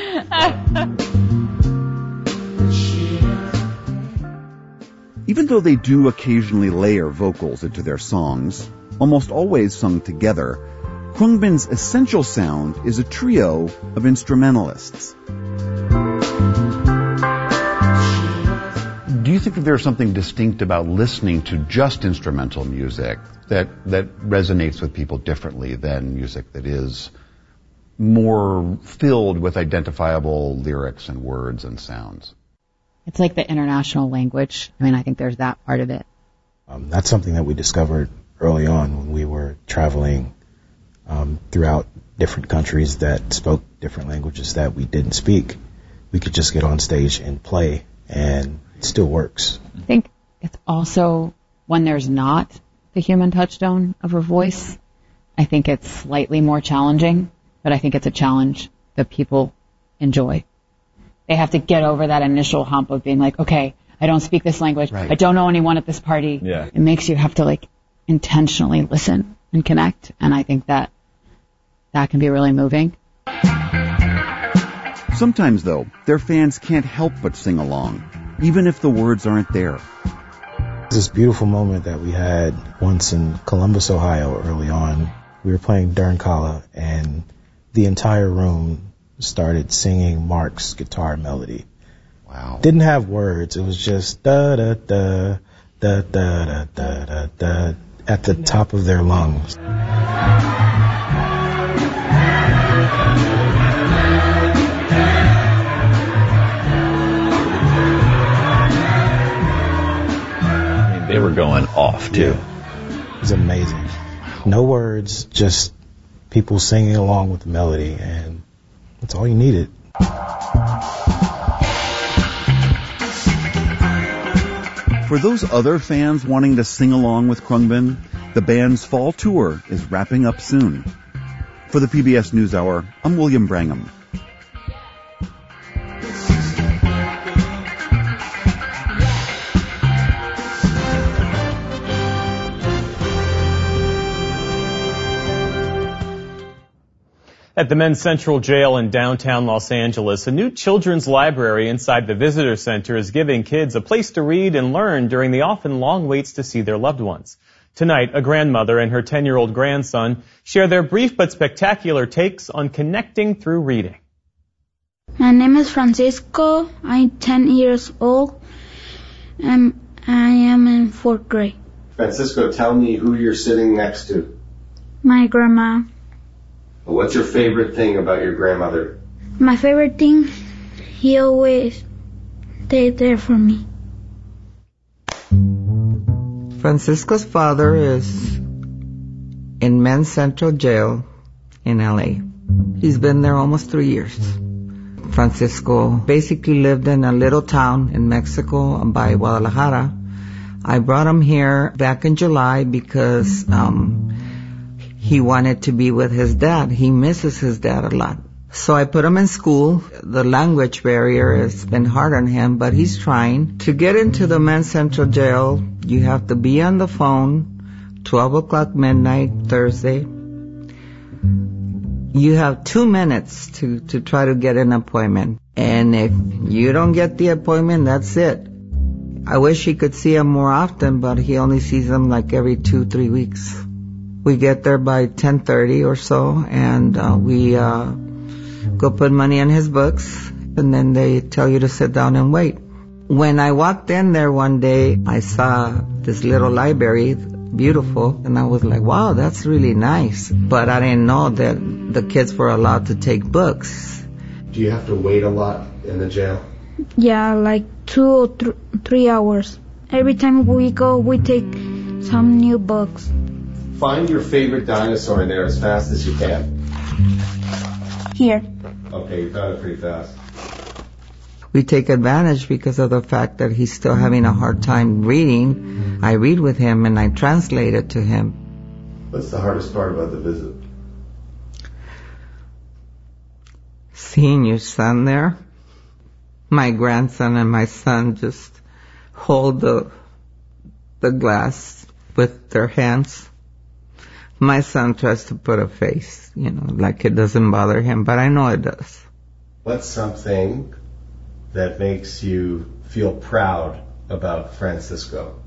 Even though they do occasionally layer vocals into their songs, almost always sung together, Khruangbin's essential sound is a trio of instrumentalists. Do you think that there's something distinct about listening to just instrumental music that that resonates with people differently than music that is more filled with identifiable lyrics and words and sounds? it's like the international language. I mean, I think there's that part of it. Um, that's something that we discovered early on when we were traveling um, throughout different countries that spoke different languages that we didn't speak. We could just get on stage and play, and it still works. I think it's also when there's not the human touchstone of her voice, I think it's slightly more challenging, but I think it's a challenge that people enjoy. They have to get over that initial hump of being like, okay, I don't speak this language. Right. I don't know anyone at this party. Yeah. It makes you have to like intentionally listen and connect. And I think that that can be really moving. Sometimes, though, their fans can't help but sing along, even if the words aren't there. This beautiful moment that we had once in Columbus, Ohio, early on. We were playing Dernkala, and the entire room started singing Mark's guitar melody. Wow. Didn't have words. It was just da da da da da da da da da at the top of their lungs. I mean, they were going off too. Yeah. It was amazing. No words, just people singing along with the melody, and that's all you needed. For those other fans wanting to sing along with Khruangbin, the band's fall tour is wrapping up soon. For the P B S NewsHour, I'm William Brangham. At the Men's Central Jail in downtown Los Angeles, a new children's library inside the visitor center is giving kids a place to read and learn during the often long waits to see their loved ones. Tonight, a grandmother and her ten-year-old grandson share their brief but spectacular takes on connecting through reading. My name is Francisco. I'm ten years old, and I am in fourth grade. Francisco, tell me who you're sitting next to. My grandma. What's your favorite thing about your grandmother? My favorite thing, he always stayed there for me. Francisco's father is in Men's Central Jail in L A. He's been there almost three years. Francisco basically lived in a little town in Mexico by Guadalajara. I brought him here back in July because um he wanted to be with his dad. He misses his dad a lot. So I put him in school. The language barrier has been hard on him, but he's trying. To get into the Men's Central Jail, you have to be on the phone, twelve o'clock midnight, Thursday. You have two minutes to, to try to get an appointment. And if you don't get the appointment, that's it. I wish he could see him more often, but he only sees him like every two, three weeks. We get there by ten thirty or so, and uh, we uh, go put money in his books, and then they tell you to sit down and wait. When I walked in there one day, I saw this little library, beautiful, and I was like, wow, that's really nice. But I didn't know that the kids were allowed to take books. Do you have to wait a lot in the jail? Yeah, like two or th- three hours. Every time we go, we take some new books. Find your favorite dinosaur in there as fast as you can. Here. Okay, you found it pretty fast. We take advantage because of the fact that he's still having a hard time reading. Mm-hmm. I read with him and I translate it to him. What's the hardest part about the visit? Seeing your son there. My grandson and my son just hold the the glass with their hands. My son tries to put a face, you know, like it doesn't bother him, but I know it does. What's something that makes you feel proud about Francisco?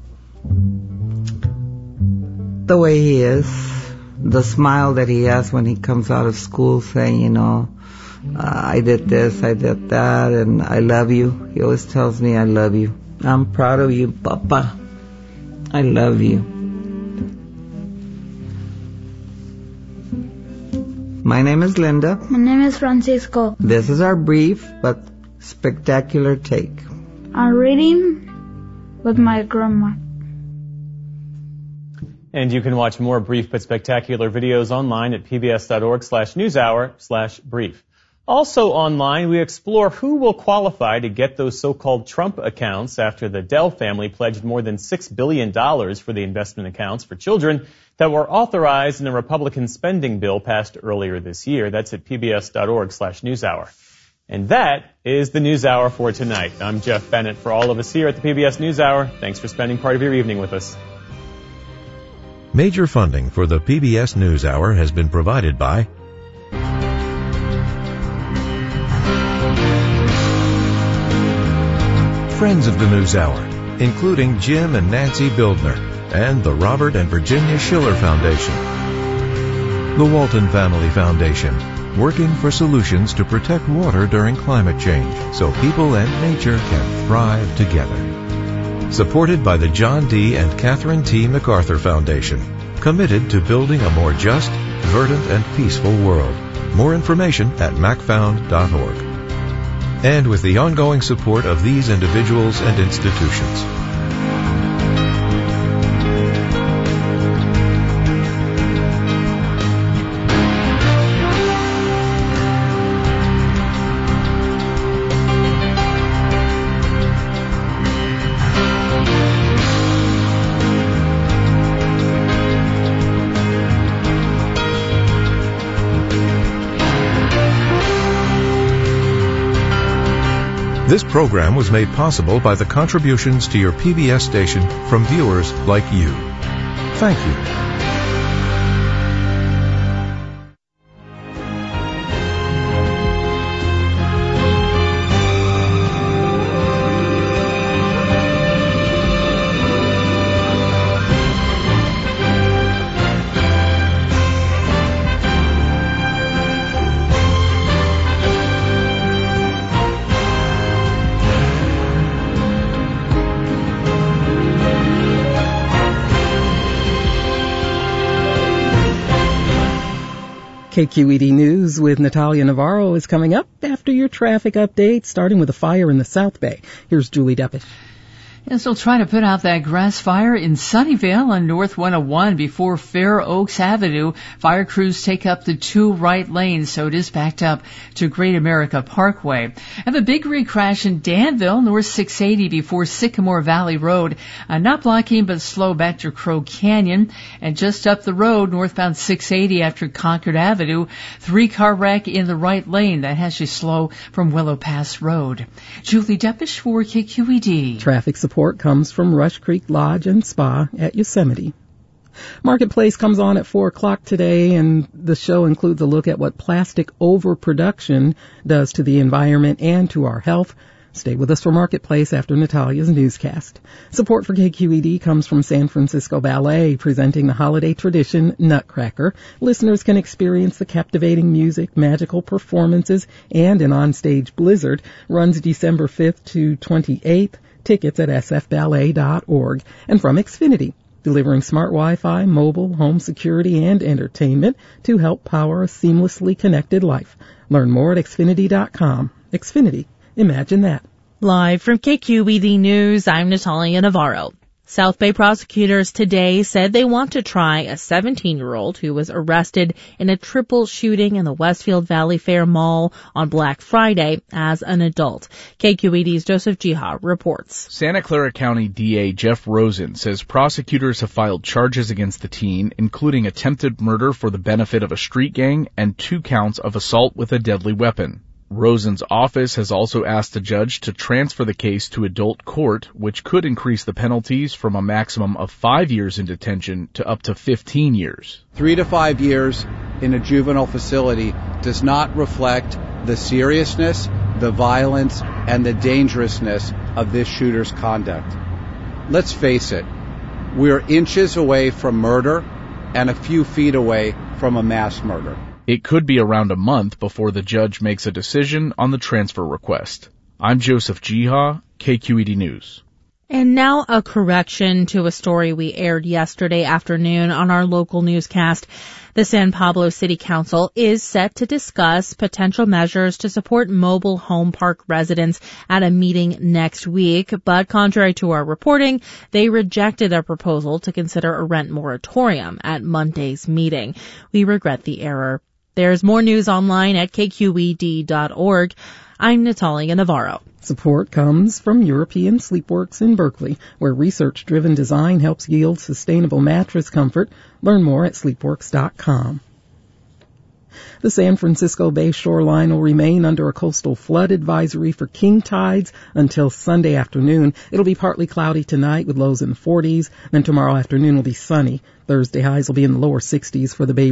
The way he is, the smile that he has when he comes out of school saying, you know, uh, I did this, I did that, and I love you. He always tells me I love you. I'm proud of you, Papa. I love you. My name is Linda. My name is Francisco. This is our brief but spectacular take. are reading with my grandma. And you can watch more brief but spectacular videos online at pbs.org slash newshour slash brief. Also online, we explore who will qualify to get those so-called Trump accounts after the Dell family pledged more than six billion dollars for the investment accounts for children that were authorized in a Republican spending bill passed earlier this year. That's at pbs.org slash newshour. And that is the NewsHour for tonight. I'm Jeff Bennett. For all of us here at the P B S NewsHour, thanks for spending part of your evening with us. Major funding for the P B S NewsHour has been provided by friends of the NewsHour, including Jim and Nancy Bildner, and the Robert and Virginia Schiller Foundation. The Walton Family Foundation, working for solutions to protect water during climate change so people and nature can thrive together. Supported by the John D. and Catherine T. MacArthur Foundation, committed to building a more just, verdant, and peaceful world. More information at mac found dot org. And with the ongoing support of these individuals and institutions. This program was made possible by the contributions to your P B S station from viewers like you. Thank you. K Q E D News with Natalia Navarro is coming up after your traffic update, starting with a fire in the South Bay. Here's Julie Deppish. And still trying to put out that grass fire in Sunnyvale on North one oh one before Fair Oaks Avenue. Fire crews take up the two right lanes, so it is backed up to Great America Parkway. And the big rig crash in Danville, North six eighty before Sycamore Valley Road. Uh, not blocking, but slow back to Crow Canyon. And just up the road, northbound six eighty after Concord Avenue. Three-car wreck in the right lane. That has you slow from Willow Pass Road. Julie Deppish for K Q E D. Traffic support. Support comes from Rush Creek Lodge and Spa at Yosemite. Marketplace comes on at four o'clock today, and the show includes a look at what plastic overproduction does to the environment and to our health. Stay with us for Marketplace after Natalia's newscast. Support for K Q E D comes from San Francisco Ballet, presenting the holiday tradition Nutcracker. Listeners can experience the captivating music, magical performances, and an onstage blizzard. Runs December fifth to twenty-eighth. Tickets at s f ballet dot org. And from Xfinity, delivering smart Wi-Fi, mobile, home security, and entertainment to help power a seamlessly connected life. Learn more at xfinity dot com. Xfinity. Imagine that. Live from K Q E D News, I'm Natalia Navarro. South Bay prosecutors today said they want to try a seventeen-year-old who was arrested in a triple shooting in the Westfield Valley Fair Mall on Black Friday as an adult. K Q E D's Joseph Jiha reports. Santa Clara County D A Jeff Rosen says prosecutors have filed charges against the teen, including attempted murder for the benefit of a street gang and two counts of assault with a deadly weapon. Rosen's office has also asked the judge to transfer the case to adult court, which could increase the penalties from a maximum of five years in detention to up to fifteen years. Three to five years in a juvenile facility does not reflect the seriousness, the violence, and the dangerousness of this shooter's conduct. Let's face it, we're inches away from murder and a few feet away from a mass murder. It could be around a month before the judge makes a decision on the transfer request. I'm Joseph Jiha, K Q E D News. And now a correction to a story we aired yesterday afternoon on our local newscast. The San Pablo City Council is set to discuss potential measures to support mobile home park residents at a meeting next week. But contrary to our reporting, they rejected a proposal to consider a rent moratorium at Monday's meeting. We regret the error. There's more news online at k q e d dot org. I'm Natalia Navarro. Support comes from European Sleepworks in Berkeley, where research-driven design helps yield sustainable mattress comfort. Learn more at sleepworks dot com. The San Francisco Bay shoreline will remain under a coastal flood advisory for king tides until Sunday afternoon. It'll be partly cloudy tonight with lows in the forties. Then tomorrow afternoon will be sunny. Thursday highs will be in the lower sixties for the Bay